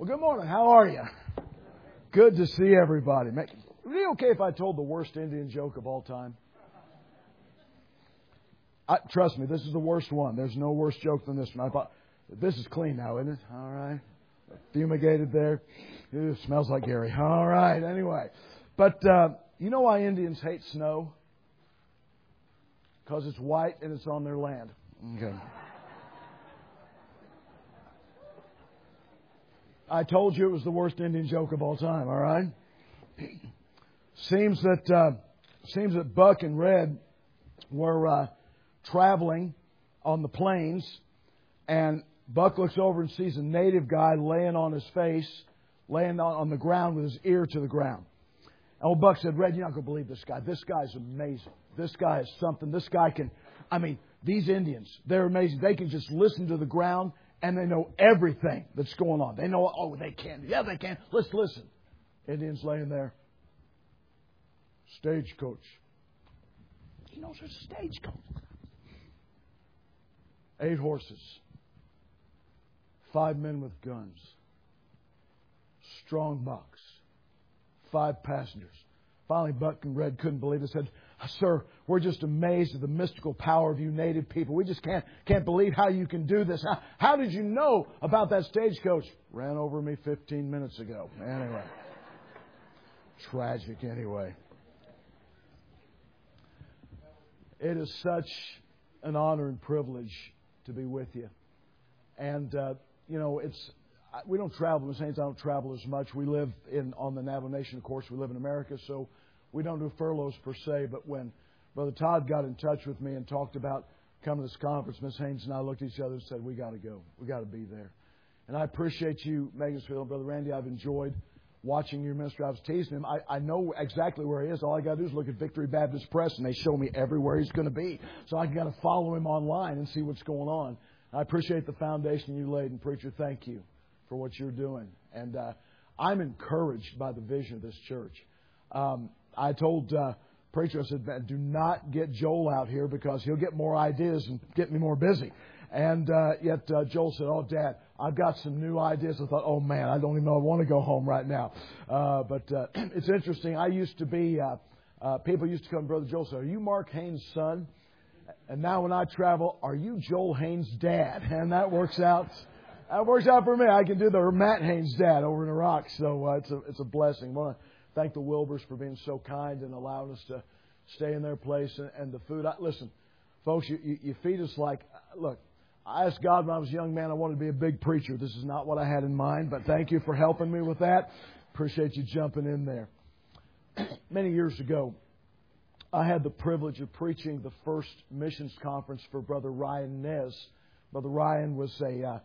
Well, good morning. How are you? Good to see everybody. Would it be okay if I told the worst Indian joke of all time? Trust me, this is the worst one. There's no worse joke than this one. I thought, this is clean now, isn't it? All right. Fumigated there. It smells like Gary. All right. Anyway. But you know why Indians hate snow? Because it's white and it's on their land. Okay. I told you it was the worst Indian joke of all time, all right? Seems that Buck and Red were traveling on the plains, and Buck looks over and sees a native guy laying on his face, laying on the ground with his ear to the ground. And old Buck said, Red, you're not going to believe this guy. This guy's amazing. This guy is something. This guy can, these Indians, they're amazing. They can just listen to the ground, and they know everything that's going on. They know, they can. Yeah, they can. Let's listen. Indians laying there. Stagecoach. He knows there's a stagecoach. 8 horses. 5 men with guns. Strong box. 5 passengers. Finally, Buck and Red couldn't believe it. Said, Sir, we're just amazed at the mystical power of you native people. We just can't believe how you can do this. How did you know about that stagecoach? Ran over me 15 minutes ago. Anyway. Tragic anyway. It is such an honor and privilege to be with you. And, we don't travel. The Saints, I don't travel as much. We live on the Navajo Nation, of course. We live in America, so we don't do furloughs per se. But when Brother Todd got in touch with me and talked about coming to this conference, Miss Haynes and I looked at each other and said, we got to go. We got to be there. And I appreciate you, Megansfield and Brother Randy. I've enjoyed watching your ministry. I was teasing him. I know exactly where he is. All I got to do is look at Victory Baptist Press, and they show me everywhere he's going to be. So I got to follow him online and see what's going on. I appreciate the foundation you laid. And, Preacher, thank you for what you're doing. And I'm encouraged by the vision of this church. I told Preacher, I said, do not get Joel out here because he'll get more ideas and get me more busy. And yet Joel said, oh, Dad, I've got some new ideas. I thought, oh, man, I don't even know I want to go home right now. But it's interesting. I used to be, people used to come, Brother Joel said, are you Mark Haynes' son? And now when I travel, are you Joel Haynes' dad? And that works out. That works out for me. I can do the Matt Haynes' dad over in Iraq. So it's a blessing. I want to thank the Wilbers for being so kind and allowing us to stay in their place and the food. Listen, folks, you feed us like, look, I asked God when I was a young man, I wanted to be a big preacher. This is not what I had in mind, but thank you for helping me with that. Appreciate you jumping in there. Many years ago, I had the privilege of preaching the first missions conference for Brother Ryan Nez. Brother Ryan was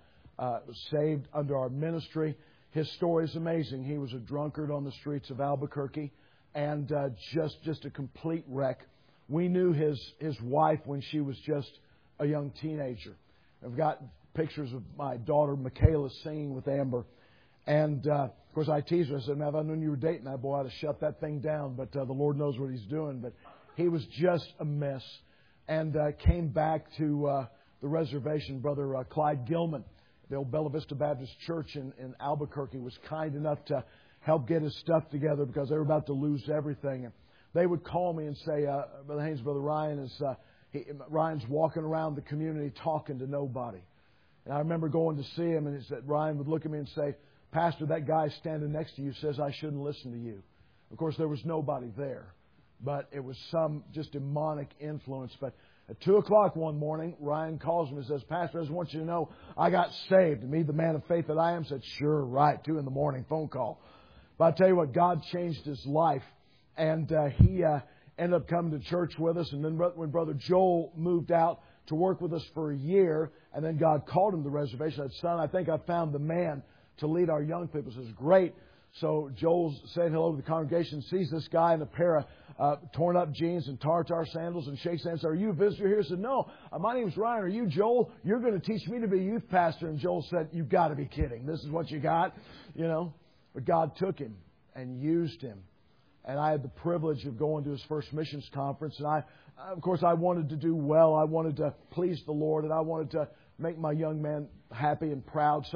saved under our ministry. His story is amazing. He was a drunkard on the streets of Albuquerque and just a complete wreck. We knew his wife when she was just a young teenager. I've got pictures of my daughter Michaela singing with Amber. And, of course, I teased her. I said, man, if I knew you were dating that boy, I'd have shut that thing down. But the Lord knows what He's doing. But he was just a mess. And came back to the reservation. Brother Clyde Gilman, the old Bella Vista Baptist Church in Albuquerque, was kind enough to help get his stuff together because they were about to lose everything. And they would call me and say, Brother Haynes, Brother Ryan Ryan's walking around the community talking to nobody. And I remember going to see him, and he said, Ryan would look at me and say, Pastor, that guy standing next to you says I shouldn't listen to you. Of course, there was nobody there, but it was some just demonic influence. But at 2 o'clock one morning, Ryan calls me and says, Pastor, I just want you to know I got saved. And me, the man of faith that I am, said, sure, right, 2 in the morning, phone call. But I tell you what, God changed his life, and he ended up coming to church with us. And then when Brother Joel moved out to work with us for a year, and then God called him to the reservation, I said, son, I think I found the man to lead our young people. This is great. So Joel's saying hello to the congregation, sees this guy in a pair of torn up jeans and tartar sandals, and shakes hands. Are you a visitor here? He said, no, my name's Ryan. Are you Joel? You're going to teach me to be a youth pastor. And Joel said, you've got to be kidding. This is what you got, But God took him and used him. And I had the privilege of going to his first missions conference. And of course, I wanted to do well. I wanted to please the Lord, and I wanted to make my young man happy and proud. So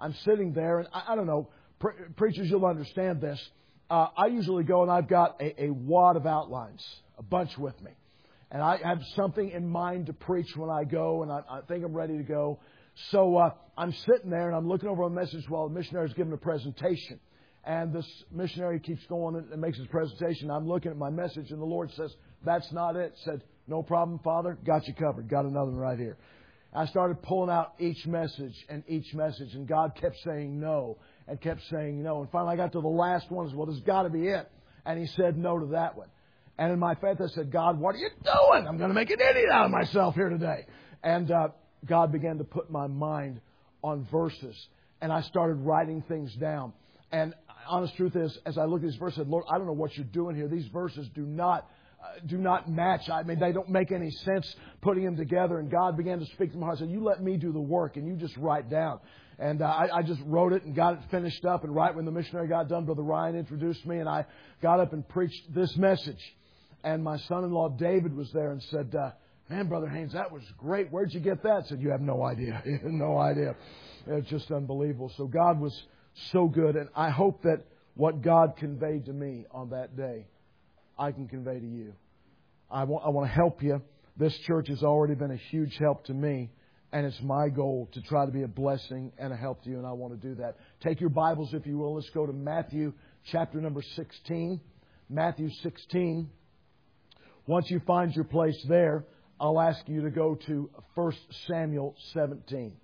I'm sitting there, and I don't know, preachers, you'll understand this. I usually go and I've got a wad of outlines, a bunch with me. And I have something in mind to preach when I go, and I think I'm ready to go. So I'm sitting there, and I'm looking over a message while the missionary's giving a presentation. And this missionary keeps going and makes his presentation. I'm looking at my message, and the Lord says, "That's not it." Said, "No problem, Father. Got you covered. Got another one right here." I started pulling out each message, and God kept saying no and kept saying no. And finally I got to the last one. I said, "Well, this has got to be it." And He said no to that one. And in my faith I said, "God, what are you doing? I'm going to make an idiot out of myself here today." And God began to put my mind on verses. And I started writing things down. And honest truth is, as I looked at these verses, I said, "Lord, I don't know what you're doing here. These verses do not match. I mean, they don't make any sense putting them together." And God began to speak to my heart. I said, "You let me do the work and you just write down." And I just wrote it and got it finished up. And right when the missionary got done, Brother Ryan introduced me, and I got up and preached this message. And my son-in-law David was there and said, "Man, Brother Haynes, that was great. Where'd you get that?" I said, "You have no idea." No idea. It's just unbelievable. So God was so good. And I hope that what God conveyed to me on that day, I can convey to you. I want to help you. This church has already been a huge help to me. And it's my goal to try to be a blessing and a help to you. And I want to do that. Take your Bibles, if you will. Let's go to Matthew chapter number 16. Matthew 16. Once you find your place there, I'll ask you to go to 1 Samuel 17.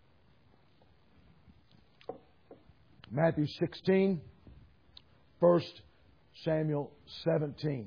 Matthew 16, 1 Samuel 17.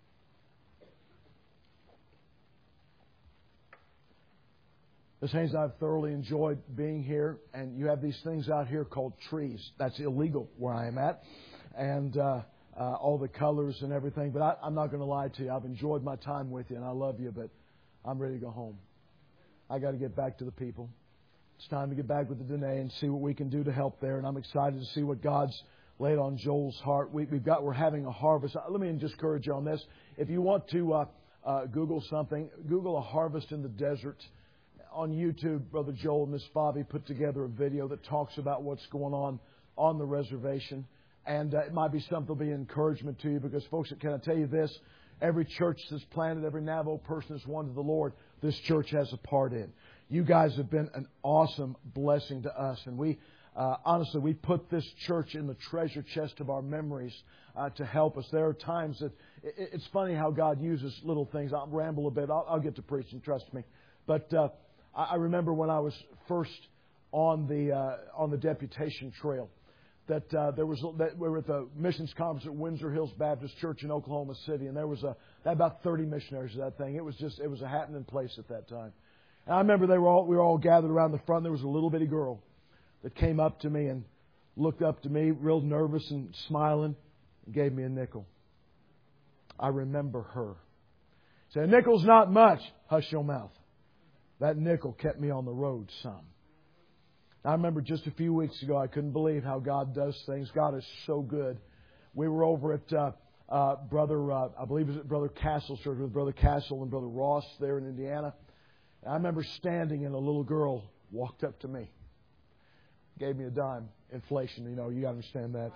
Ms. Haynes, I've thoroughly enjoyed being here, and you have these things out here called trees. That's illegal where I am at, and all the colors and everything. But I'm not going to lie to you. I've enjoyed my time with you, and I love you, but I'm ready to go home. I got to get back to the people. It's time to get back with the Dene and see what we can do to help there, and I'm excited to see what God's laid on Joel's heart. We're having a harvest. Let me just encourage you on this. If you want to Google something, Google a harvest in the desert. On YouTube, Brother Joel and Miss Bobby put together a video that talks about what's going on the reservation. And it might be something that'll be an encouragement to you, because, folks, can I tell you this? Every church that's planted, every Navajo person that's won to the Lord, this church has a part in. You guys have been an awesome blessing to us. And we, honestly, we put this church in the treasure chest of our memories to help us. There are times that it's funny how God uses little things. I'll ramble a bit. I'll get to preaching, trust me. But I remember when I was first on the deputation trail, that we were at the missions conference at Windsor Hills Baptist Church in Oklahoma City, and there was about 30 missionaries at that thing. It was a happening place at that time. And I remember we were all gathered around the front. There was a little bitty girl that came up to me and looked up to me, real nervous and smiling, and gave me a nickel. I remember her. Said, "A nickel's not much." Hush your mouth. That nickel kept me on the road some. I remember just a few weeks ago, I couldn't believe how God does things. God is so good. We were over at I believe it was at Brother Castle's church with Brother Castle and Brother Ross there in Indiana. And I remember standing, and a little girl walked up to me, gave me a dime. Inflation, you got to understand that.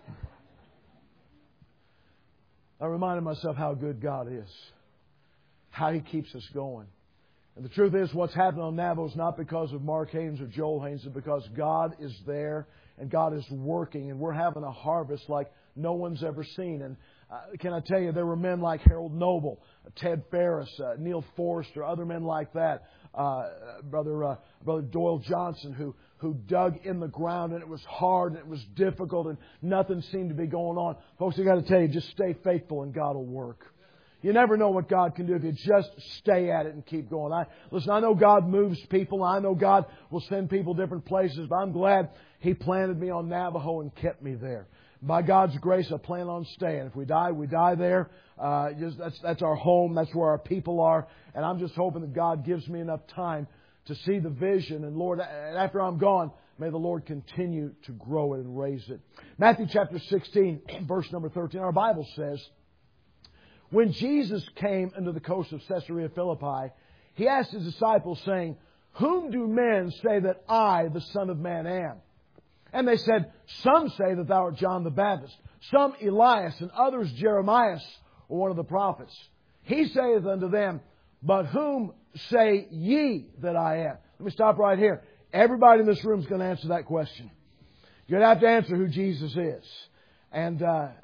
I reminded myself how good God is, how He keeps us going. And the truth is, what's happening on Navajo is not because of Mark Haynes or Joel Haynes. It's because God is there and God is working. And we're having a harvest like no one's ever seen. And can I tell you, there were men like Harold Noble, Ted Ferris, Neil Forrester, other men like that. Brother Doyle Johnson, who dug in the ground, and it was hard and it was difficult and nothing seemed to be going on. Folks, I got to tell you, just stay faithful and God will work. You never know what God can do if you just stay at it and keep going. I know God moves people. I know God will send people different places, but I'm glad He planted me on Navajo and kept me there. By God's grace, I plan on staying. If we die, we die there. That's our home. That's where our people are. And I'm just hoping that God gives me enough time to see the vision. And Lord, after I'm gone, may the Lord continue to grow it and raise it. Matthew chapter 16, verse number 13. Our Bible says, "When Jesus came into the coast of Caesarea Philippi, He asked His disciples, saying, 'Whom do men say that I, the Son of Man, am?' And they said, some say that thou art John the Baptist, some Elias, and others Jeremias, or one of the prophets. He saith unto them, but whom say ye that I am? Let me stop right here. Everybody in this room is going to answer that question. You're going to have to answer who Jesus is. And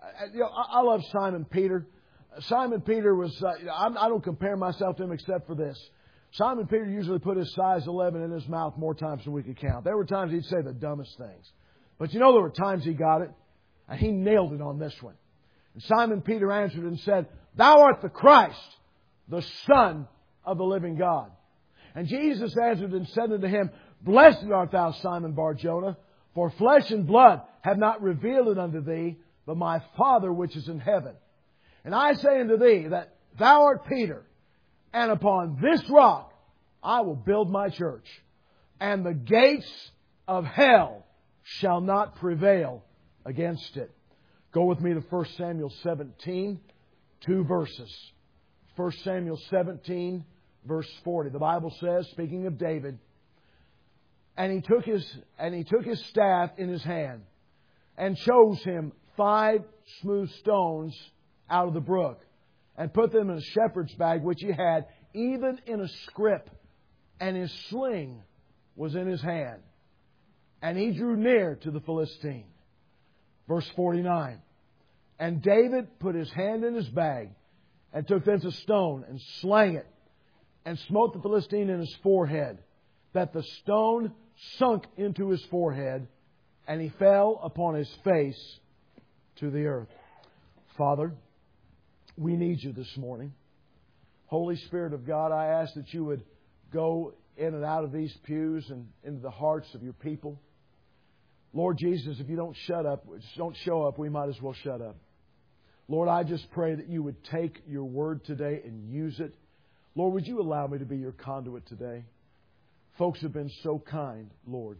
I love Simon Peter. Simon Peter was, I don't compare myself to him except for this. Simon Peter usually put his size 11 in his mouth more times than we could count. There were times he'd say the dumbest things. But there were times he got it, and he nailed it on this one. And Simon Peter answered and said, Thou art the Christ, the Son of the living God. And Jesus answered and said unto him, Blessed art thou, Simon Bar-Jonah, for flesh and blood have not revealed it unto thee, but my Father which is in heaven. And I say unto thee that thou art Peter, and upon this rock I will build my church, and the gates of hell shall not prevail against it. Go with me to 1 Samuel 17, 2 verses. 1 Samuel 17, verse 40. The Bible says, speaking of David, and he took his staff in his hand, and chose him 5 smooth stones out of the brook, and put them in a shepherd's bag which he had, even in a scrip, and his sling was in his hand. And he drew near to the Philistine. Verse 49. And David put his hand in his bag, and took thence a stone, and slang it, and smote the Philistine in his forehead, that the stone sunk into his forehead, and he fell upon his face to the earth. Father, we need you this morning. Holy Spirit of God, I ask that you would go in and out of these pews and into the hearts of your people. Lord Jesus, if you don't show up, we might as well shut up. Lord, I just pray that you would take your word today and use it. Lord, would you allow me to be your conduit today? Folks have been so kind, Lord.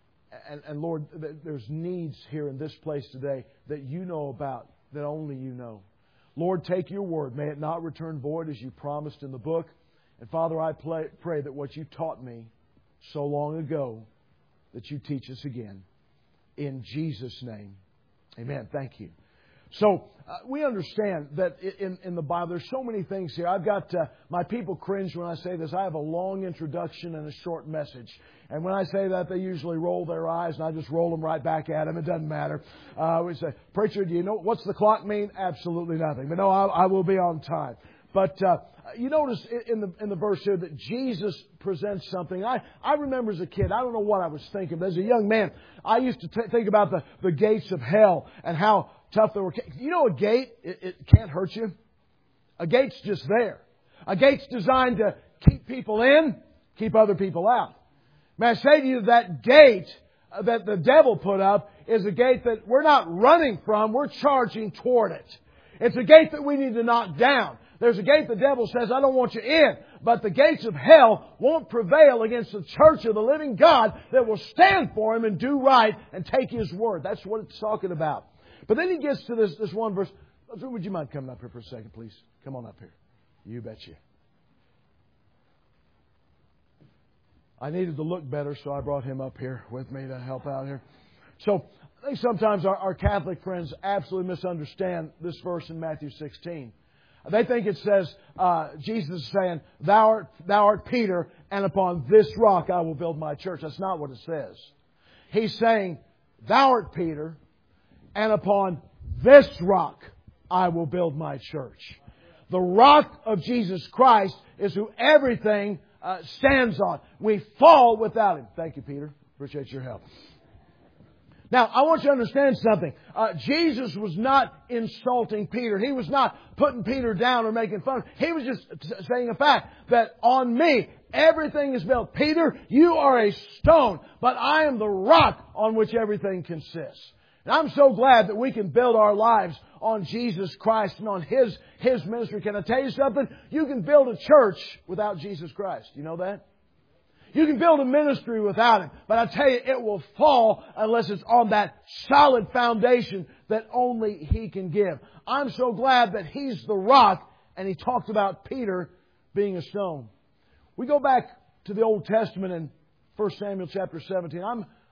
And Lord, there's needs here in this place today that you know about, that only you know. Lord, take your word. May it not return void as you promised in the book. And Father, I pray that what you taught me so long ago, that you teach us again. In Jesus' name. Amen. Thank you. So, we understand that in the Bible, there's so many things here. I've got, my people cringe when I say this. I have a long introduction and a short message. And when I say that, they usually roll their eyes, and I just roll them right back at them. It doesn't matter. We say, Preacher, do you know, what's the clock mean? Absolutely nothing. But no, I will be on time. But you notice in the verse here that Jesus presents something. I remember as a kid, I don't know what I was thinking, but as a young man, I used to think about the gates of hell and how tough they were. You know, a gate, it can't hurt you. A gate's just there. A gate's designed to keep people in, keep other people out. May I say to you that gate that the devil put up is a gate that we're not running from, we're charging toward it. It's a gate that we need to knock down. There's a gate the devil says, I don't want you in. But the gates of hell won't prevail against the church of the living God that will stand for Him and do right and take His word. That's what it's talking about. But then he gets to this one verse. Would you mind coming up here for a second, please? Come on up here. You betcha. I needed to look better, so I brought him up here with me to help out here. So I think sometimes our Catholic friends absolutely misunderstand this verse in Matthew 16. They think it says, Jesus is saying, Thou art Peter, and upon this rock I will build my church. That's not what it says. He's saying, Thou art Peter, and upon this rock I will build my church. The rock of Jesus Christ is who everything stands on. We fall without Him. Thank you, Peter. Appreciate your help. Now, I want you to understand something. Jesus was not insulting Peter. He was not putting Peter down or making fun of him. He was just saying a fact that on me, everything is built. Peter, you are a stone, but I am the rock on which everything consists. And I'm so glad that we can build our lives on Jesus Christ and on His ministry. Can I tell you something? You can build a church without Jesus Christ. You know that? You can build a ministry without Him. But I tell you, it will fall unless it's on that solid foundation that only He can give. I'm so glad that He's the rock, and He talked about Peter being a stone. We go back to the Old Testament in 1 Samuel chapter 17.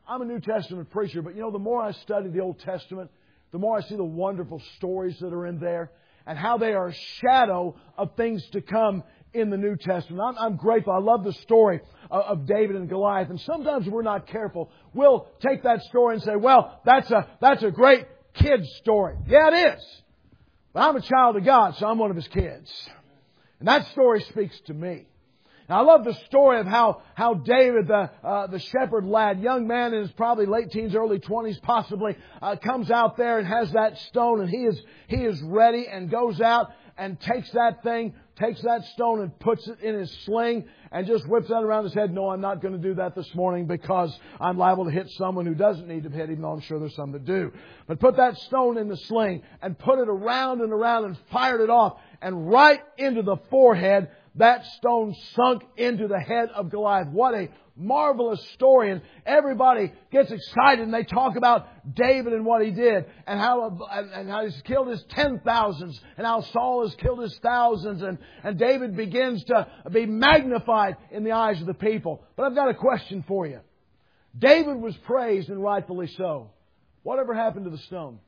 I'm a New Testament preacher, but the more I study the Old Testament, the more I see the wonderful stories that are in there and how they are a shadow of things to come in the New Testament. I'm grateful. I love the story of David and Goliath. And sometimes if we're not careful, we'll take that story and say, well, that's a great kid's story. Yeah, it is. But I'm a child of God, so I'm one of His kids. And that story speaks to me. Now, I love the story of how David, the shepherd lad, young man in his probably late teens, early 20s possibly, comes out there and has that stone, and he is ready and goes out and takes that stone and puts it in his sling and just whips that around his head. No, I'm not going to do that this morning because I'm liable to hit someone who doesn't need to hit, even though I'm sure there's some that do. But put that stone in the sling and put it around and around and fired it off, and right into the forehead, that stone sunk into the head of Goliath. What a marvelous story. And everybody gets excited and they talk about David and what he did and how he's killed his 10,000s and how Saul has killed his thousands, and David begins to be magnified in the eyes of the people. But I've got a question for you. David was praised, and rightfully so. Whatever happened to the stone?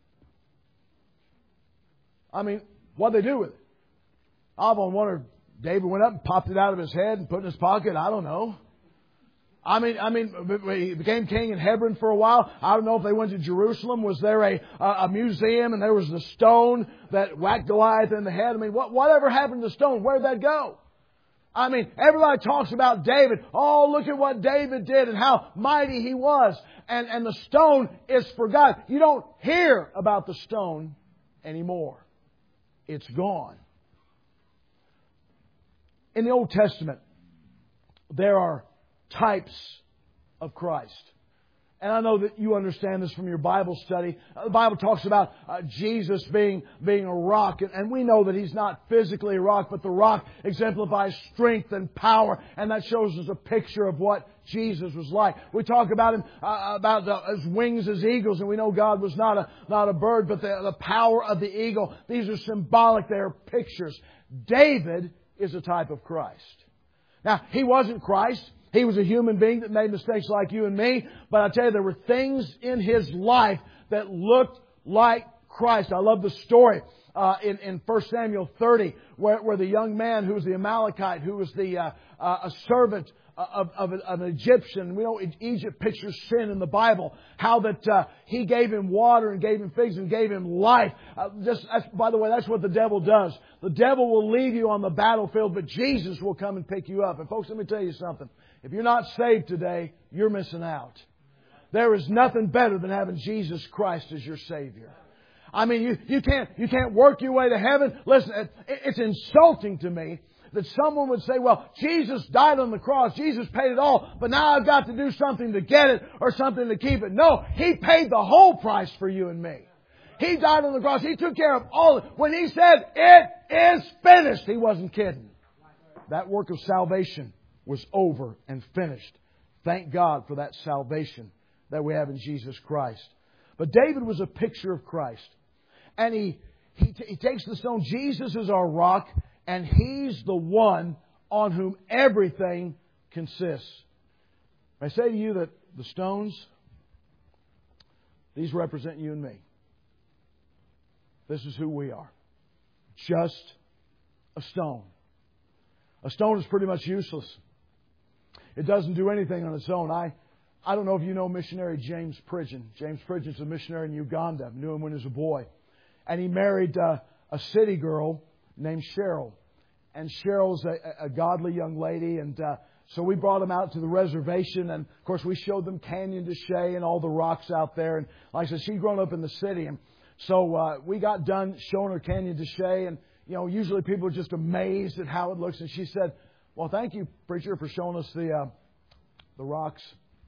I mean, what'd they do with it? I've wondered. David went up and popped it out of his head and put it in his pocket. I don't know. I mean, he became king in Hebron for a while. I don't know if they went to Jerusalem. Was there a museum and there was the stone that whacked Goliath in the head? I mean, whatever happened to the stone? Where'd that go? I mean, everybody talks about David. Oh, look at what David did and how mighty he was. And the stone is forgotten. You don't hear about the stone anymore. It's gone. In the Old Testament, there are types of Christ. And I know that you understand this from your Bible study. The Bible talks about Jesus being a rock. And we know that He's not physically a rock, but the rock exemplifies strength and power. And that shows us a picture of what Jesus was like. We talk about Him, His wings as eagles. And we know God was not a bird, but the power of the eagle. These are symbolic. They are pictures. David is a type of Christ. Now, he wasn't Christ. He was a human being that made mistakes like you and me. But I tell you, there were things in his life that looked like Christ. I love the story in 1 Samuel 30 where the young man who was the Amalekite, who was a servant of an Egyptian. We know Egypt pictures sin in the Bible. How that he gave him water and gave him figs and gave him life. By the way, that's what the devil does. The devil will leave you on the battlefield, but Jesus will come and pick you up. And folks, let me tell you something. If you're not saved today, you're missing out. There is nothing better than having Jesus Christ as your Savior. I mean, you can't work your way to heaven. Listen, it's insulting to me that someone would say, well, Jesus died on the cross. Jesus paid it all. But now I've got to do something to get it or something to keep it. No, He paid the whole price for you and me. He died on the cross. He took care of all of it. When He said, it is finished, He wasn't kidding. That work of salvation was over and finished. Thank God for that salvation that we have in Jesus Christ. But David was a picture of Christ. And he takes the stone. Jesus is our rock. And He's the one on whom everything consists. I say to you that the stones, these represent you and me. This is who we are. Just a stone. A stone is pretty much useless. It doesn't do anything on its own. I don't know if you know missionary James Pridgeon. James Pridgeon's a missionary in Uganda. I knew him when he was a boy. And he married a city girl named Cheryl. And Cheryl's a godly young lady. And so we brought them out to the reservation. And, of course, we showed them Canyon de Chelly and all the rocks out there. And like I said, she'd grown up in the city. And so we got done showing her Canyon de Chelly. And, usually people are just amazed at how it looks. And she said, well, thank you, preacher, for showing us the rocks.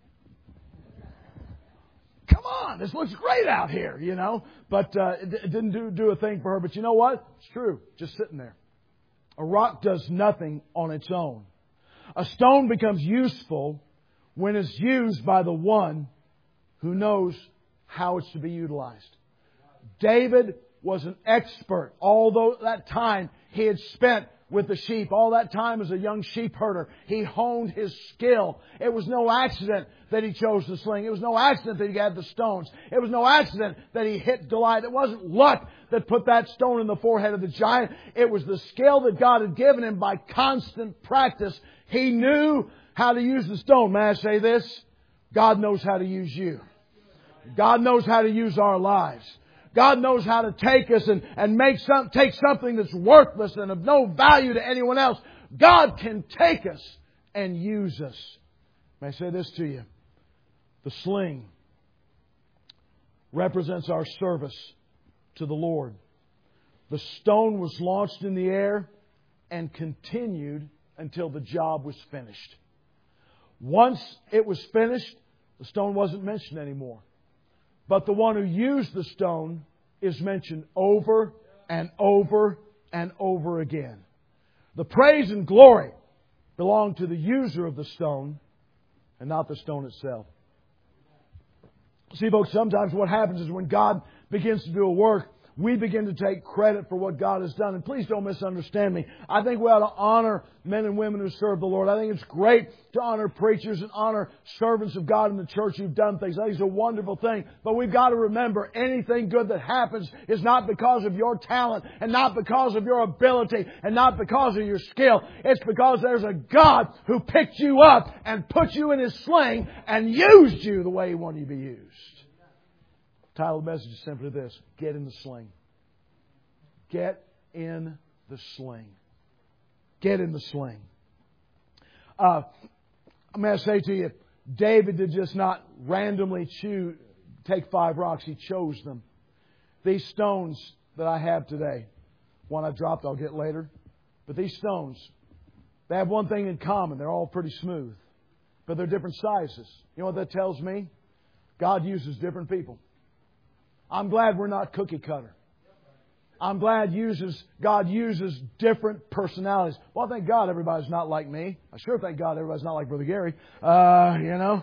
Come on, this looks great out here, But it didn't do a thing for her. But you know what? It's true. Just sitting there. A rock does nothing on its own. A stone becomes useful when it's used by the one who knows how it's to be utilized. David was an expert. Although that time he had spent with the sheep. All that time as a young sheep herder, he honed his skill. It was no accident that he chose the sling. It was no accident that he had the stones. It was no accident that he hit Goliath. It wasn't luck that put that stone in the forehead of the giant. It was the skill that God had given him by constant practice. He knew how to use the stone. May I say this? God knows how to use you. God knows how to use our lives. God knows how to take us and take something that's worthless and of no value to anyone else. God can take us and use us. May I say this to you? The sling represents our service to the Lord. The stone was launched in the air and continued until the job was finished. Once it was finished, the stone wasn't mentioned anymore. But the one who used the stone is mentioned over and over and over again. The praise and glory belong to the user of the stone and not the stone itself. See, folks, sometimes what happens is when God begins to do a work, we begin to take credit for what God has done. And please don't misunderstand me. I think we ought to honor men and women who serve the Lord. I think it's great to honor preachers and honor servants of God in the church who've done things. I think it's a wonderful thing. But we've got to remember, anything good that happens is not because of your talent and not because of your ability and not because of your skill. It's because there's a God who picked you up and put you in His sling and used you the way He wanted you to be used. The title of the message is simply this: get in the sling. Get in the sling. Get in the sling. I'm going to say to you, David did just not randomly take 5 rocks. He chose them. These stones that I have today, one I dropped I'll get later, but these stones, they have one thing in common. They're all pretty smooth, but they're different sizes. You know what that tells me? God uses different people. I'm glad we're not cookie cutter. I'm glad God uses different personalities. Well, thank God everybody's not like me. I sure thank God everybody's not like Brother Gary. Isn't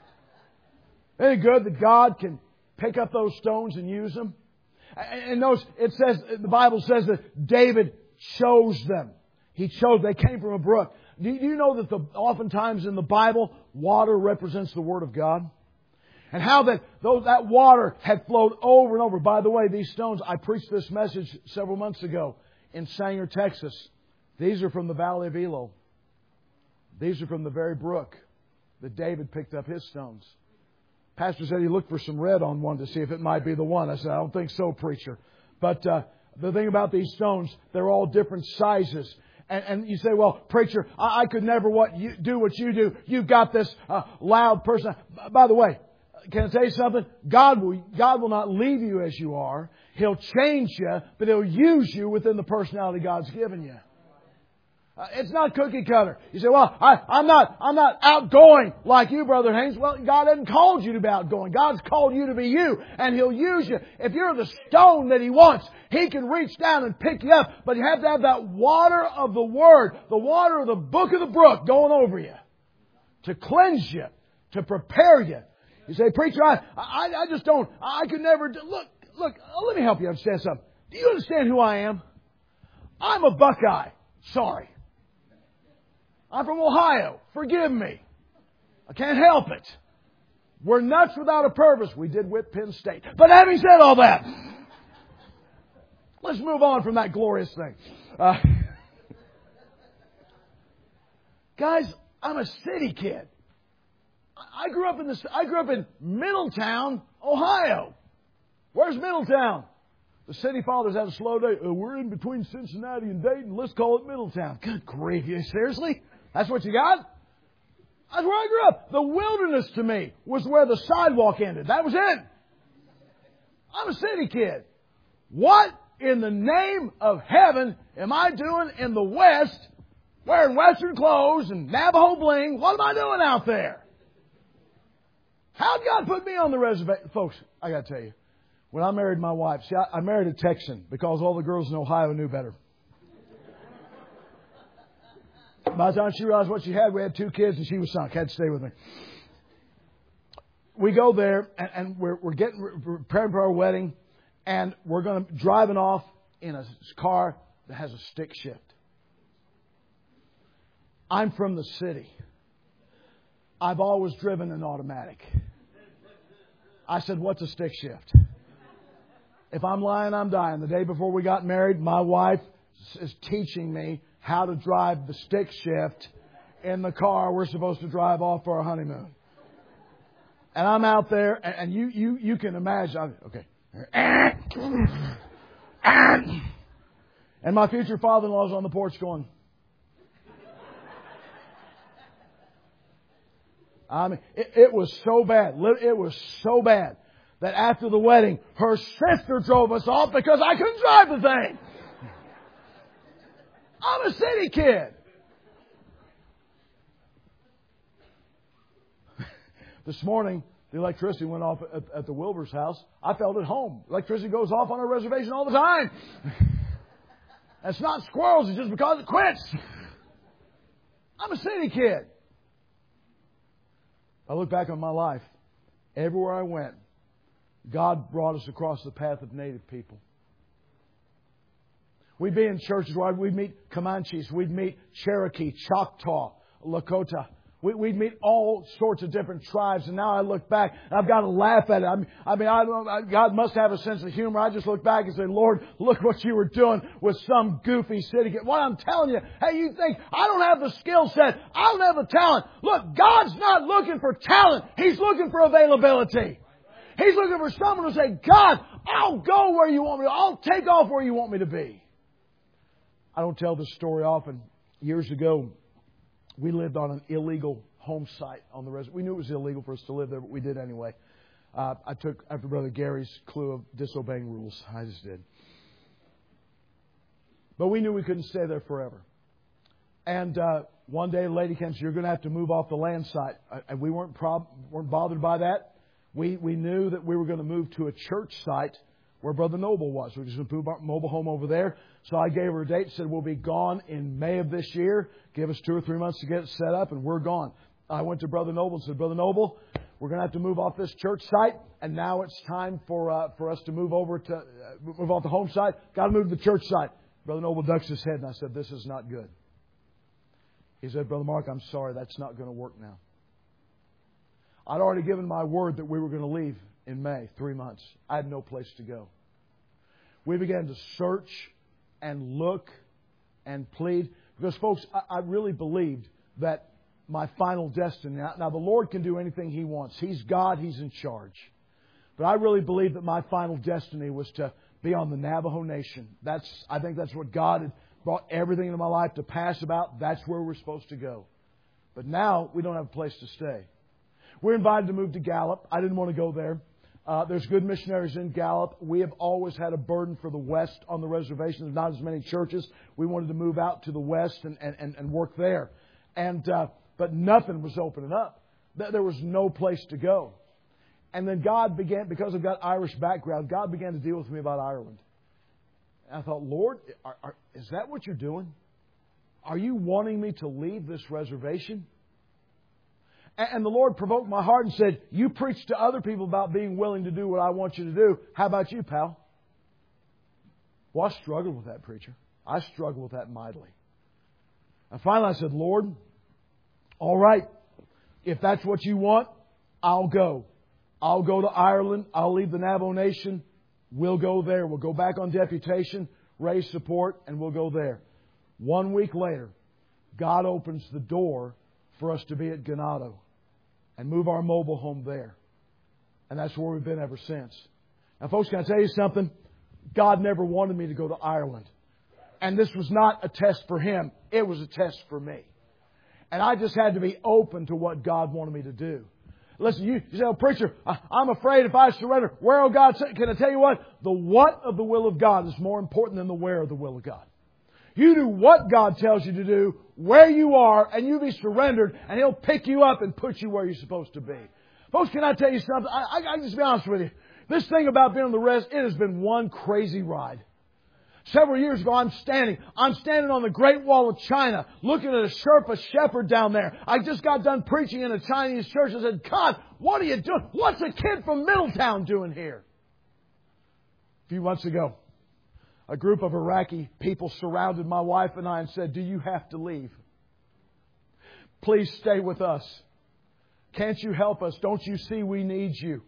it good that God can pick up those stones and use them? And those, the Bible says that David chose them. He chose, they came from a brook. Do you know that oftentimes in the Bible, water represents the Word of God? And how that water had flowed over and over. By the way, these stones, I preached this message several months ago in Sanger, Texas. These are from the Valley of Elah. These are from the very brook that David picked up his stones. Pastor said he looked for some red on one to see if it might be the one. I said, I don't think so, preacher. But the thing about these stones, they're all different sizes. And you say, well, preacher, I could never do what you do. You've got this loud person. By the way, can I tell you something? God will not leave you as you are. He'll change you, but He'll use you within the personality God's given you. It's not cookie cutter. You say, well, I'm not outgoing like you, Brother Haynes. Well, God hasn't called you to be outgoing. God's called you to be you, and He'll use you. If you're the stone that He wants, He can reach down and pick you up, but you have to have that water of the Word, the water of the book of the brook going over you to cleanse you, to prepare you. You say, preacher, I just don't, I could never do. Look, let me help you understand something. Do you understand who I am? I'm a Buckeye. Sorry. I'm from Ohio. Forgive me. I can't help it. We're nuts without a purpose. We did whip Penn State. But having said all that, let's move on from that glorious thing. Guys, I'm a city kid. I grew up in Middletown, Ohio. Where's Middletown? The city fathers had a slow day. We're in between Cincinnati and Dayton. Let's call it Middletown. Good grief. Seriously? That's what you got? That's where I grew up. The wilderness to me was where the sidewalk ended. That was it. I'm a city kid. What in the name of heaven am I doing in the West wearing Western clothes and Navajo bling? What am I doing out there? How'd God put me on the reservation? Folks, I got to tell you, when I married my wife, see, I married a Texan because all the girls in Ohio knew better. By the time she realized what she had, we had 2 kids and she was sunk. Had to stay with me. We go there and we're preparing for our wedding, and we're driving off in a car that has a stick shift. I'm from the city. I've always driven an automatic. I said, what's a stick shift? If I'm lying, I'm dying. The day before we got married, my wife is teaching me how to drive the stick shift in the car we're supposed to drive off for our honeymoon. And I'm out there, and you can imagine. Okay. And my future father-in-law's on the porch going. I mean, it was so bad. It was so bad that after the wedding, her sister drove us off because I couldn't drive the thing. I'm a city kid. This morning, the electricity went off at the Wilbur's house. I felt at home. Electricity goes off on our reservation all the time. It's not squirrels. It's just because it quits. I'm a city kid. I look back on my life. Everywhere I went, God brought us across the path of native people. We'd be in churches where we'd meet Comanches, we'd meet Cherokee, Choctaw, Lakota. We'd meet all sorts of different tribes, and now I look back, and I've got to laugh at it. God must have a sense of humor. I just look back and say, Lord, look what you were doing with some goofy city kid. What I'm telling you, hey, you think, I don't have the skill set, I don't have the talent. Look, God's not looking for talent. He's looking for availability. He's looking for someone to say, God, I'll go where you want me to. I'll take off where you want me to be. I don't tell this story often. Years ago, we lived on an illegal home site on the reservation. We knew it was illegal for us to live there, but we did anyway. I took after Brother Gary's clue of disobeying rules. I just did. But we knew we couldn't stay there forever. And one day a lady came and said, you're going to have to move off the land site. And we weren't bothered by that. We knew that we were going to move to a church site where Brother Noble was. We were just going to move our mobile home over there. So I gave her a date, said we'll be gone in May of this year. Give us 2 or 3 months to get it set up, and we're gone. I went to Brother Noble and said, Brother Noble, we're going to have to move off this church site, and now it's time for us to move over to move off the home site. Got to move to the church site. Brother Noble ducks his head, and I said, this is not good. He said, Brother Mark, I'm sorry, that's not going to work now. I'd already given my word that we were going to leave in May, 3 months. I had no place to go. We began to search and look and plead. Because, folks, I really believed that my final destiny... Now, the Lord can do anything He wants. He's God. He's in charge. But I really believed that my final destiny was to be on the Navajo Nation. I think that's what God had brought everything into my life to pass about. That's where we're supposed to go. But now we don't have a place to stay. We're invited to move to Gallup. I didn't want to go there. There's good missionaries in Gallup. We have always had a burden for the West on the reservation. There's not as many churches. We wanted to move out to the West and work there. But nothing was opening up. There was no place to go. And then God began, because I've got Irish background, God began to deal with me about Ireland. And I thought, Lord, is that what you're doing? Are you wanting me to leave this reservation? And the Lord provoked my heart and said, you preach to other people about being willing to do what I want you to do. How about you, pal? Well, I struggled with that, preacher. I struggled with that mightily. And finally I said, Lord, all right, if that's what you want, I'll go. I'll go to Ireland. I'll leave the Navajo Nation. We'll go there. We'll go back on deputation, raise support, and we'll go there. 1 week later, God opens the door for us to be at Ganado and move our mobile home there. And that's where we've been ever since. Now, folks, can I tell you something? God never wanted me to go to Ireland. And this was not a test for Him. It was a test for me. And I just had to be open to what God wanted me to do. Listen, you say, oh, preacher, I'm afraid if I surrender, where will God say? Can I tell you what? The what of the will of God is more important than the where of the will of God. You do what God tells you to do, where you are, and you be surrendered, and He'll pick you up and put you where you're supposed to be. Folks, can I tell you something? I just be honest with you. This thing about being on the rest, it has been one crazy ride. Several years ago, I'm standing on the Great Wall of China, looking at a Sherpa shepherd down there. I just got done preaching in a Chinese church. I said, God, what are you doing? What's a kid from Middletown doing here? A few months ago, a group of Iraqi people surrounded my wife and I and said, do you have to leave? Please stay with us. Can't you help us? Don't you see we need you?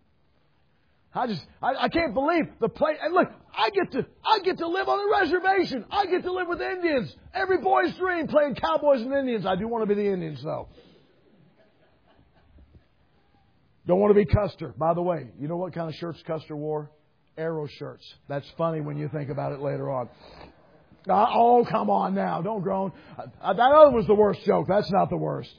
I can't believe the place. And look, I get to live on a reservation. I get to live with Indians. Every boy's dream, playing cowboys and Indians. I do want to be the Indians, though. Don't want to be Custer. By the way, you know what kind of shirts Custer wore? Arrow shirts. That's funny when you think about it later on. Oh, come on now. Don't groan. That other was the worst joke. That's not the worst.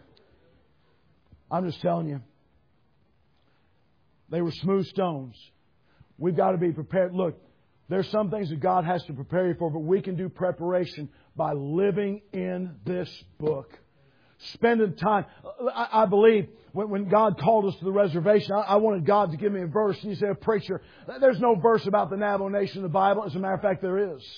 I'm just telling you. They were smooth stones. We've got to be prepared. Look, there's some things that God has to prepare you for, but we can do preparation by living in this book. Spending time. I believe when God called us to the reservation, I wanted God to give me a verse. And you say, preacher, there's no verse about the Navajo Nation in the Bible. As a matter of fact, there is.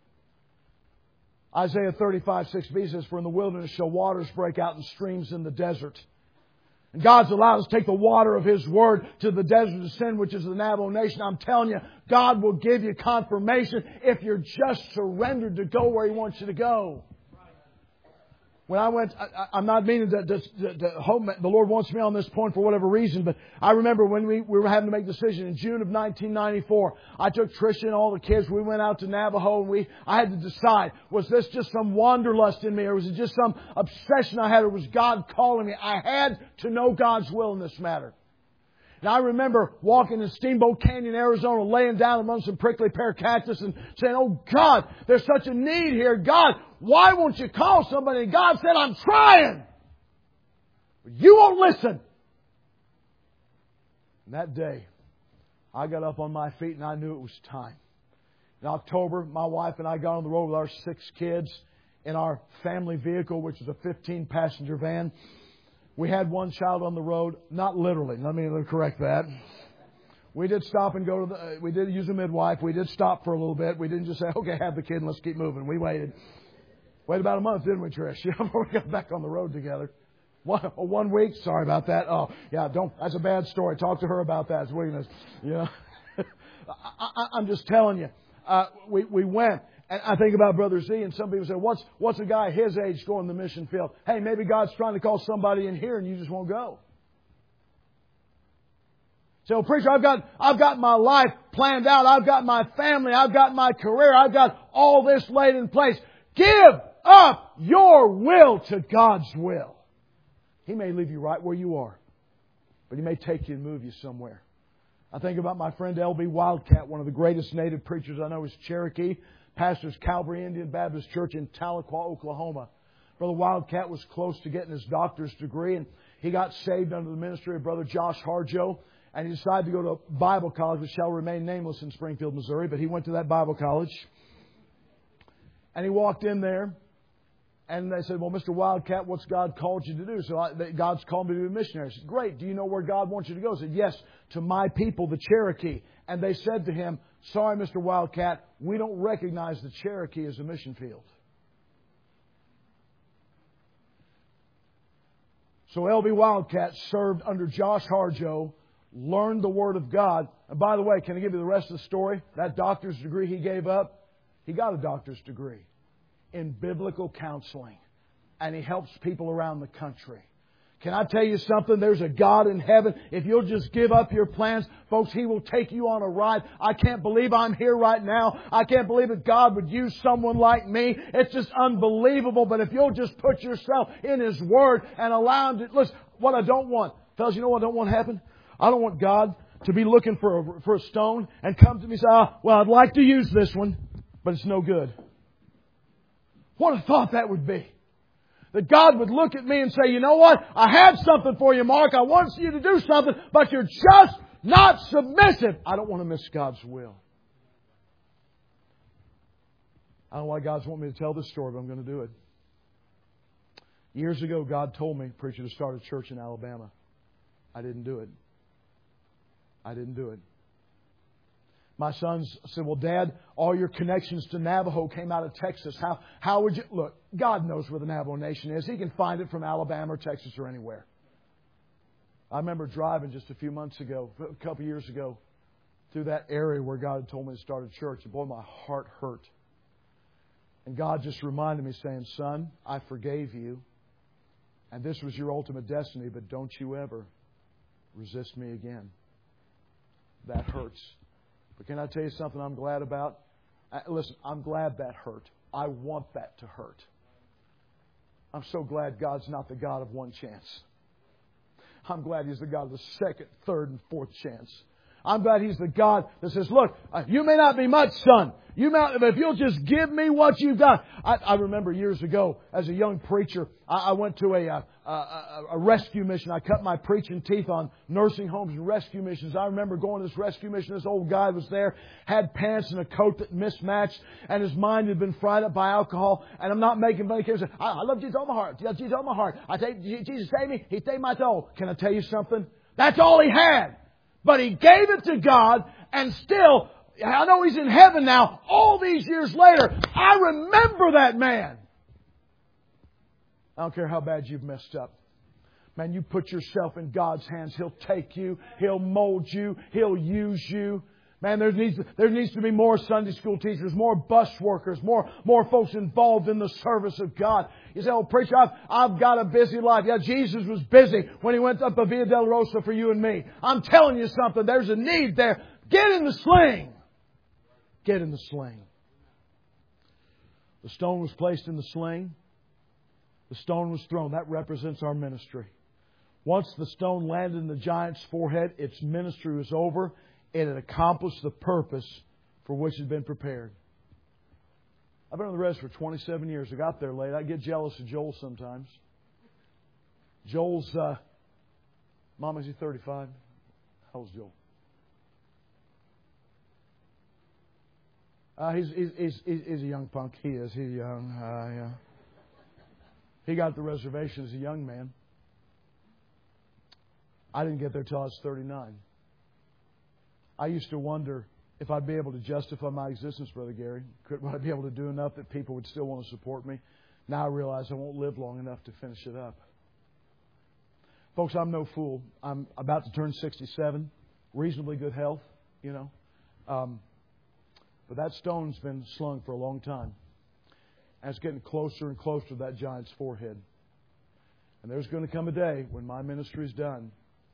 Isaiah 35:6b says, for in the wilderness shall waters break out in streams in the desert. And God's allowed us to take the water of His Word to the desert of sin, which is the Navajo Nation. I'm telling you, God will give you confirmation if you're just surrendered to go where He wants you to go. When I went, I'm not meaning to hope the Lord wants me on this point for whatever reason, but I remember when we were having to make a decision in June of 1994. I took Tricia and all the kids. We went out to Navajo and I had to decide, was this just some wanderlust in me, or was it just some obsession I had, or was God calling me? I had to know God's will in this matter. And I remember walking in Steamboat Canyon, Arizona, laying down among some prickly pear cactus and saying, oh God, there's such a need here. God, why won't you call somebody? And God said, I'm trying. But you won't listen. And that day, I got up on my feet and I knew it was time. In October, my wife and I got on the road with our 6 kids in our family vehicle, which was a 15-passenger van. We had one child on the road, not literally. Let me correct that. We did stop and go to we did use a midwife. We did stop for a little bit. We didn't just say, okay, have the kid and let's keep moving. We waited. Waited about a month, didn't we, Trish? Before we got back on the road together. 1 week? Sorry about that. Oh, yeah, that's a bad story. Talk to her about that. It's weakness. Yeah. I'm just telling you. We went. And I think about Brother Z, and some people say, what's a guy his age going to the mission field? Hey, maybe God's trying to call somebody in here and you just won't go. So, preacher, I've got my life planned out. I've got my family. I've got my career. I've got all this laid in place. Give up your will to God's will. He may leave you right where you are, but He may take you and move you somewhere. I think about my friend L.B. Wildcat, one of the greatest native preachers I know is Cherokee. Pastors Calvary Indian Baptist Church in Tahlequah, Oklahoma. Brother Wildcat was close to getting his doctor's degree, and he got saved under the ministry of Brother Josh Harjo, and he decided to go to Bible college, which shall remain nameless in Springfield, Missouri, but he went to that Bible college. And he walked in there, and they said, well, Mr. Wildcat, what's God called you to do? So God's called me to be a missionary. I said, great. Do you know where God wants you to go? I said, yes, to my people, the Cherokee. And they said to him, sorry, Mr. Wildcat, we don't recognize the Cherokee as a mission field. So L.B. Wildcat served under Josh Harjo, learned the Word of God. And by the way, can I give you the rest of the story? That doctor's degree he gave up, he got a doctor's degree in biblical counseling. And he helps people around the country. Can I tell you something? There's a God in heaven. If you'll just give up your plans, folks, He will take you on a ride. I can't believe I'm here right now. I can't believe that God would use someone like me. It's just unbelievable. But if you'll just put yourself in His Word and allow Him to... Listen, what I don't want... Fellas, you know what I don't want to happen? I don't want God to be looking for a stone and come to me and say, well, I'd like to use this one, but it's no good. What a thought that would be. That God would look at me and say, you know what? I have something for you, Mark. I want you to do something, but you're just not submissive. I don't want to miss God's will. I don't know why God's wanting me to tell this story, but I'm going to do it. Years ago, God told me, preacher, to start a church in Alabama. I didn't do it. I didn't do it. My sons said, well, Dad, all your connections to Navajo came out of Texas. How would you... Look, God knows where the Navajo Nation is. He can find it from Alabama or Texas or anywhere. I remember driving just a few months ago, a couple years ago, through that area where God had told me to start a church. And boy, my heart hurt. And God just reminded me saying, son, I forgave you. And this was your ultimate destiny, but don't you ever resist me again. That hurts. But can I tell you something I'm glad about? Listen, I'm glad that hurt. I want that to hurt. I'm so glad God's not the God of one chance. I'm glad He's the God of the second, third, and fourth chance. I'm glad He's the God that says, look, you may not be much, son. But if you'll just give me what you've got. I remember years ago, as a young preacher, I went to a rescue mission. I cut my preaching teeth on nursing homes and rescue missions. I remember going to this rescue mission. This old guy was there, had pants and a coat that mismatched, and his mind had been fried up by alcohol. And I'm not making fun of him. I love Jesus all my heart. Jesus all my heart. I take Jesus saved me. He saved my soul. Can I tell you something? That's all he had. But he gave it to God, and still, I know he's in heaven now, all these years later, I remember that man. I don't care how bad you've messed up. Man, you put yourself in God's hands. He'll take you. He'll mold you. He'll use you. Man, there needs to be more Sunday school teachers, more bus workers, more folks involved in the service of God. You say, oh, preacher, I've got a busy life. Yeah, Jesus was busy when He went up the Via Dolorosa for you and me. I'm telling you something. There's a need there. Get in the sling. Get in the sling. The stone was placed in the sling. The stone was thrown. That represents our ministry. Once the stone landed in the giant's forehead, its ministry was over. It had accomplished the purpose for which it had been prepared. I've been on the res for 27 years. I got there late. I get jealous of Joel sometimes. Joel's, Mom, is he 35? How old's Joel? He's a young punk. He is. He's young. Yeah. He got the reservation as a young man. I didn't get there till I was 39. I used to wonder if I'd be able to justify my existence, Brother Gary. Would I be able to do enough that people would still want to support me? Now I realize I won't live long enough to finish it up. Folks, I'm no fool. I'm about to turn 67. Reasonably good health, you know. But that stone's been slung for a long time. And it's getting closer and closer to that giant's forehead. And there's going to come a day when my ministry is done.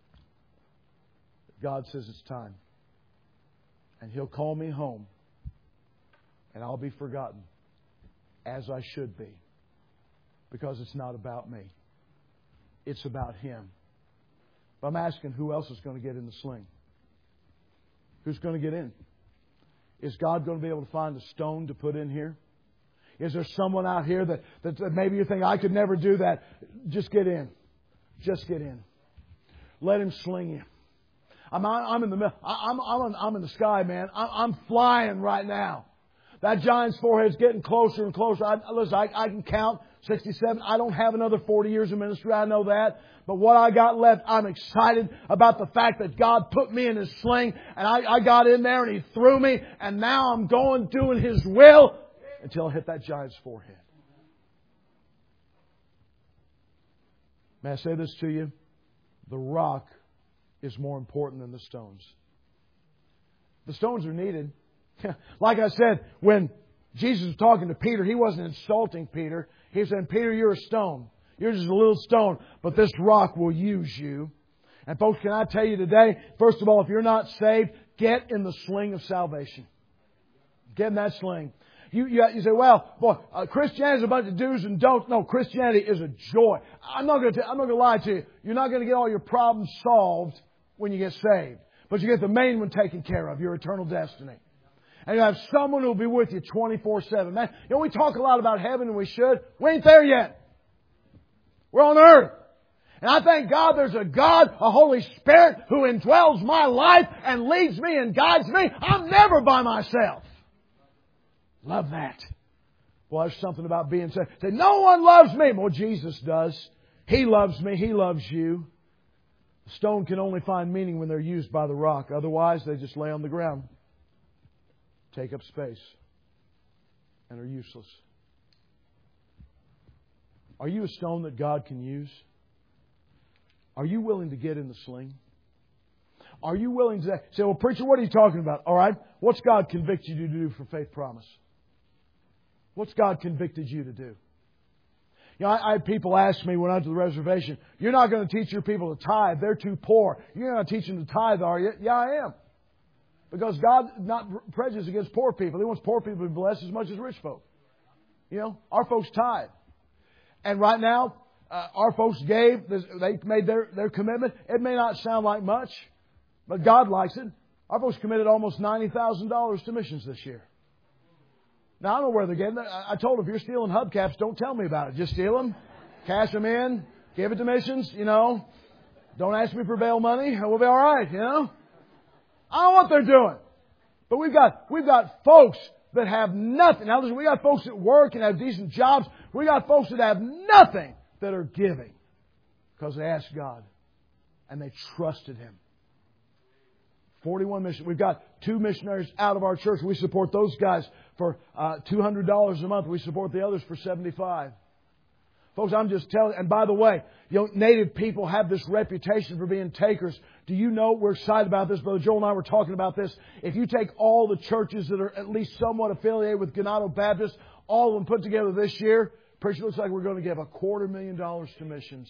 God says it's time. And He'll call me home. And I'll be forgotten. As I should be. Because it's not about me. It's about Him. But I'm asking, who else is going to get in the sling? Who's going to get in? Is God going to be able to find a stone to put in here? Is there someone out here that maybe you think, I could never do that? Just get in. Just get in. Let Him sling you. I'm in the middle. I'm in the sky, man. I'm flying right now. That giant's forehead's getting closer and closer. I can count 67. I don't have another 40 years of ministry. I know that. But what I got left, I'm excited about the fact that God put me in His sling. And I got in there and He threw me. And now I'm going doing His will until I hit that giant's forehead. May I say this to you? The rock is more important than the stones. The stones are needed. Like I said, when Jesus was talking to Peter, He wasn't insulting Peter. He was saying, Peter, you're a stone. You're just a little stone, but this rock will use you. And folks, can I tell you today, first of all, if you're not saved, get in the sling of salvation. Get in that sling. You say, well, boy, Christianity is a bunch of do's and don'ts. No, Christianity is a joy. I'm not going to lie to you. You're not going to get all your problems solved when you get saved. But you get the main one taken care of, your eternal destiny. And you have someone who will be with you 24/7. Man, you know, we talk a lot about heaven, and we should. We ain't there yet. We're on earth. And I thank God there's a God, a Holy Spirit, who indwells my life and leads me and guides me. I'm never by myself. Love that. Well, there's something about being saved. Say, no one loves me. Well, Jesus does. He loves me. He loves you. The stone can only find meaning when they're used by the rock. Otherwise, they just lay on the ground, take up space, and are useless. Are you a stone that God can use? Are you willing to get in the sling? Are you willing to say, well, preacher, what are you talking about? All right, what's God convicted you to do for Faith Promise? What's God convicted you to do? You know, I had people ask me when I went to the reservation, "You're not going to teach your people to tithe. They're too poor. You're not teaching them to tithe, are you?" Yeah, I am. Because God is not prejudiced against poor people. He wants poor people to be blessed as much as rich folk. You know, our folks tithe. And right now, our folks gave, they made their commitment. It may not sound like much, but God likes it. Our folks committed almost $90,000 to missions this year. Now, I don't know where they're getting it. I told them, if you're stealing hubcaps, don't tell me about it. Just steal them, cash them in, give it to missions, you know. Don't ask me for bail money, and we'll be all right, you know. I don't know what they're doing. But we've got folks that have nothing. Now, we got folks that work and have decent jobs. We got folks that have nothing that are giving because they asked God and they trusted Him. 41 missionaries. We've got 2 missionaries out of our church. We support those guys for $200 a month. We support the others for $75. Folks, I'm just telling you. And by the way, you know, Native people have this reputation for being takers. Do you know, we're excited about this. Brother Joel and I were talking about this. If you take all the churches that are at least somewhat affiliated with Ganado Baptist, all of them put together this year, pretty sure it looks like we're going to give $250,000 to missions.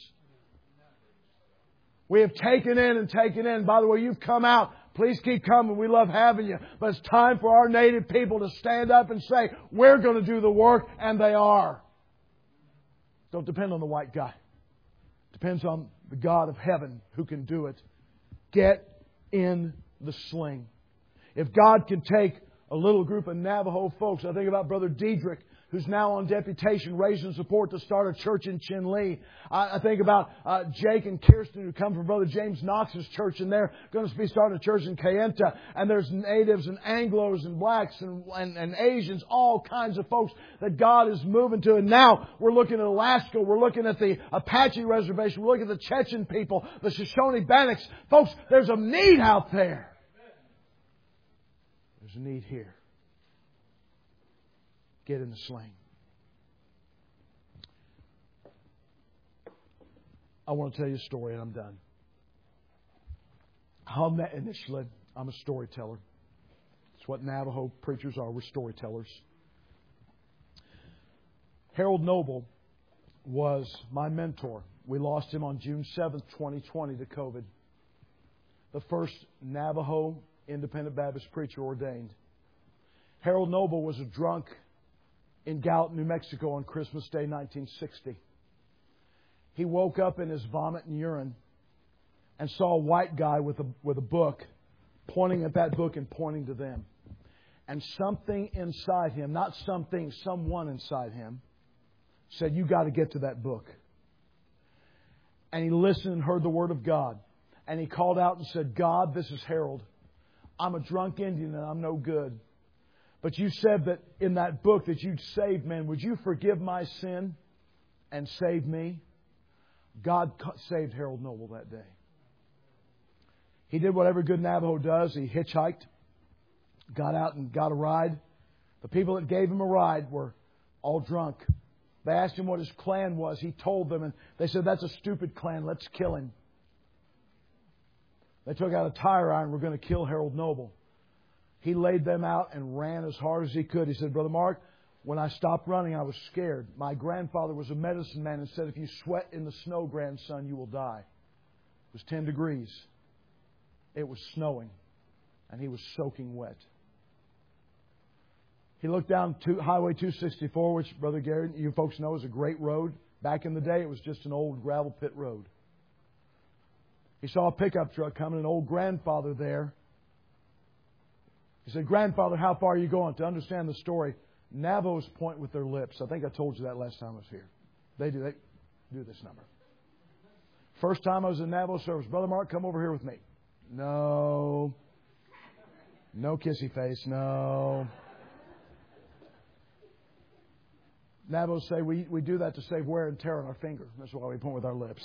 We have taken in and taken in. By the way, you've come out. Please keep coming. We love having you. But it's time for our Native people to stand up and say, we're going to do the work, and they are. Don't depend on the white guy. Depends on the God of heaven who can do it. Get in the sling. If God can take a little group of Navajo folks, I think about Brother Diedrich, who's now on deputation, raising support to start a church in Chinle. I think about Jake and Kirsten, who come from Brother James Knox's church, and they're going to be starting a church in Kayenta. And there's natives and Anglos and blacks and Asians, all kinds of folks that God is moving to. And now we're looking at Alaska. We're looking at the Apache Reservation. We're looking at the Chechen people, the Shoshone Bannocks. Folks, there's a need out there. There's a need here. Get in the sling. I want to tell you a story and I'm done. Initially, I'm a storyteller. It's what Navajo preachers are. We're storytellers. Harold Noble was my mentor. We lost him on June 7th, 2020 to COVID. The first Navajo Independent Baptist preacher ordained. Harold Noble was a drunk in Gallup, New Mexico on Christmas Day, 1960. He woke up in his vomit and urine and saw a white guy with a book, pointing at that book and pointing to them. And something inside him, not something, someone inside him, said, "You got to get to that book." And he listened and heard the Word of God. And he called out and said, "God, this is Harold. I'm a drunk Indian and I'm no good. But you said that in that book that you'd save men. Would you forgive my sin and save me?" God saved Harold Noble that day. He did what every good Navajo does. He hitchhiked, got out and got a ride. The people that gave him a ride were all drunk. They asked him what his clan was. He told them, and they said, "That's a stupid clan. Let's kill him." They took out a tire iron. "We're going to kill Harold Noble." He laid them out and ran as hard as he could. He said, "Brother Mark, when I stopped running, I was scared. My grandfather was a medicine man and said, if you sweat in the snow, grandson, you will die." It was 10 degrees. It was snowing. And he was soaking wet. He looked down to Highway 264, which, Brother Gary, you folks know is a great road. Back in the day, it was just an old gravel pit road. He saw a pickup truck coming, an old grandfather there. He said, "Grandfather, how far are you going?" To understand the story, Navajos point with their lips. I think I told you that last time I was here. They do this number. First time I was in Navajo service, "Brother Mark, come over here with me." No. No kissy face, no. Navajos say we do that to save wear and tear on our finger. That's why we point with our lips.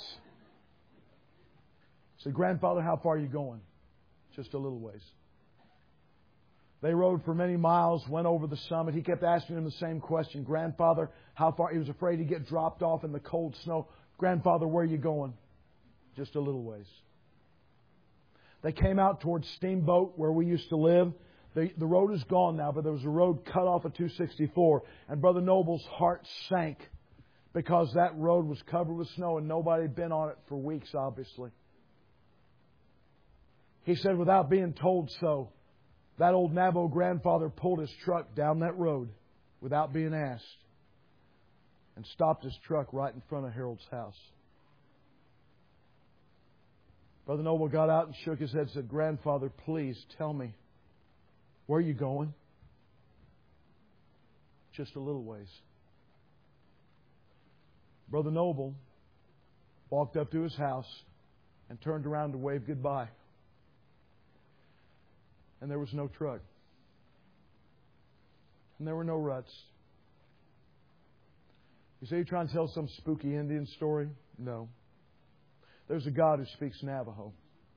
I said, "Grandfather, how far are you going?" "Just a little ways." They rode for many miles, went over the summit. He kept asking him the same question. "Grandfather, how far?" He was afraid he'd get dropped off in the cold snow. "Grandfather, where are you going?" "Just a little ways." They came out towards Steamboat, where we used to live. The road is gone now, but there was a road cut off at 264. And Brother Noble's heart sank because that road was covered with snow and nobody had been on it for weeks, obviously. He said, without being told so, that old Navajo grandfather pulled his truck down that road without being asked and stopped his truck right in front of Harold's house. Brother Noble got out and shook his head and said, Grandfather, please tell me, where are you going? Just a little ways. Brother Noble walked up to his house and turned around to wave goodbye. And there was no truck. And there were no ruts. You say you're trying to tell some spooky Indian story? No. There's a God who speaks Navajo.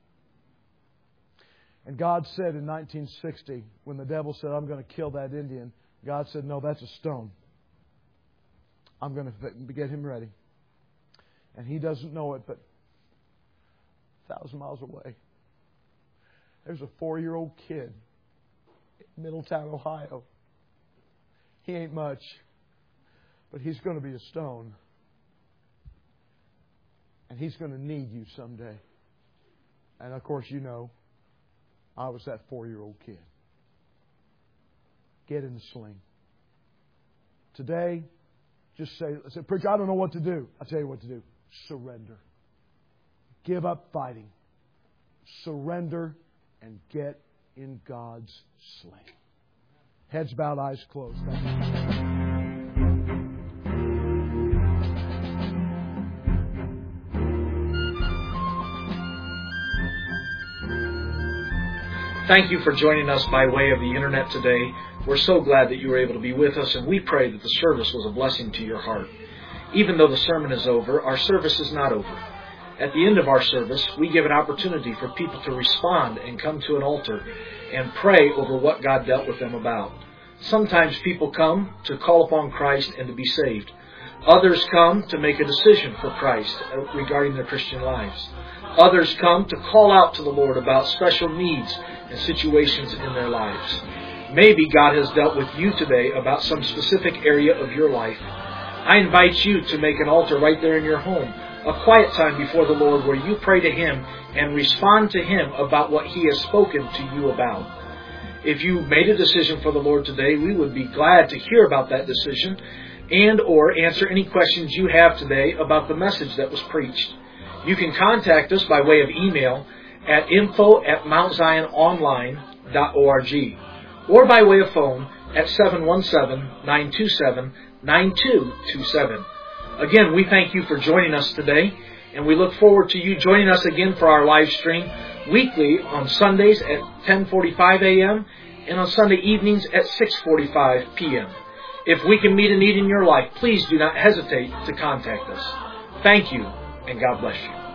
And God said in 1960, when the devil said, I'm going to kill that Indian, God said, no, that's a stone. I'm going to get him ready. And he doesn't know it, but 1,000 miles away, there's a 4-year-old kid in Middletown, Ohio. He ain't much, but he's going to be a stone. And he's going to need you someday. And of course, you know, I was that 4-year-old kid. Get in the sling. Today, just say, Preacher, I don't know what to do. I'll tell you what to do. Surrender. Give up fighting. Surrender and get in God's sling. Heads bowed, eyes closed. Thank you. Thank you for joining us by way of the Internet today. We're so glad that you were able to be with us, and we pray that the service was a blessing to your heart. Even though the sermon is over, our service is not over. At the end of our service, we give an opportunity for people to respond and come to an altar and pray over what God dealt with them about. Sometimes people come to call upon Christ and to be saved. Others come to make a decision for Christ regarding their Christian lives. Others come to call out to the Lord about special needs and situations in their lives. Maybe God has dealt with you today about some specific area of your life. I invite you to make an altar right there in your home, a quiet time before the Lord where you pray to Him and respond to Him about what He has spoken to you about. If you made a decision for the Lord today, we would be glad to hear about that decision and or answer any questions you have today about the message that was preached. You can contact us by way of email at info@mountziononline.org or by way of phone at 717-927-9227. Again, we thank you for joining us today, and we look forward to you joining us again for our live stream weekly on Sundays at 10:45 a.m. and on Sunday evenings at 6:45 p.m. If we can meet a need in your life, please do not hesitate to contact us. Thank you, and God bless you.